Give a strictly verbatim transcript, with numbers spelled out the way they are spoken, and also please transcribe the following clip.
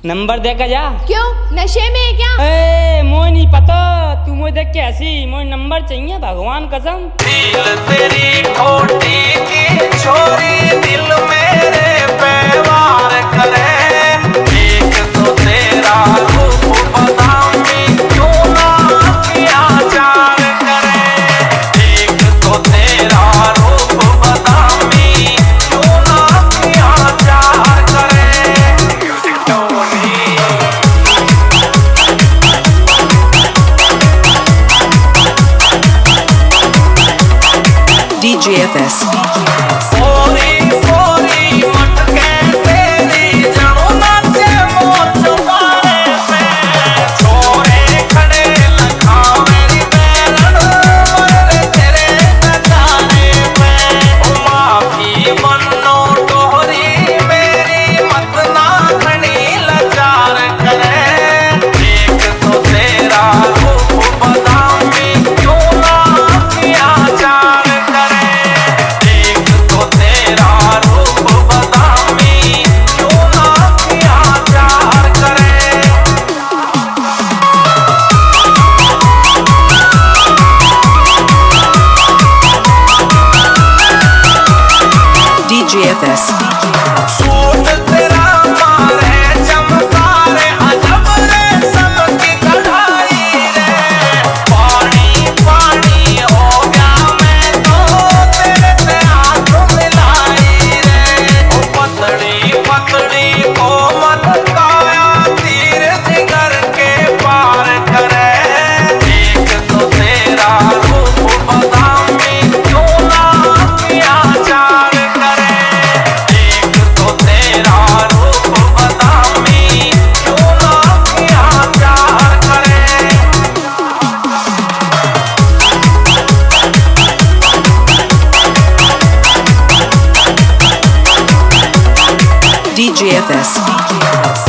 Number देकर जा। क्यों, नशे में है क्या? ए, मोय नहीं पता, तू मुझे देख के ऐसी मोय नंबर चाहिए भगवान कसम। दिल तेरी ठोटी की छोरी दिल मेरे पे वार करे, एक तो तेरा रूप बदामी क्यों ना किया चार करे, एक तो तेरा रूप बदामी क्यों ना किया चार करे। Music Tony D J F S. सोरी सोरी मटके तेरी जड़ों नाचे मोच पारे पे, छोरे खड़े लखावे बैरण वर तेरे नजारे पे। माफी मन्नो टोहरी मेरी मत ना खड़ी लाचार करे, एक तो तेरा रूप बदामी क्यों ना किया चार करे, एक तो तेरा रूप बदामी क्यों ना किया चार करे। D J F S. Suit तेरा मारे चमकारे अजब रेशम की कढ़ाई रे, पानी पानी हो गया मैं तो तेरे से हाथ मिलाई रे। ओ पतड़ी पतड़ी को मत काया तीर जिगर के पार करे, एक तो तेरा रूप बदामी क्यों ना किया चार करे, एक तो तेरा रूप बदामी क्यों ना किया चार करे। D J F S.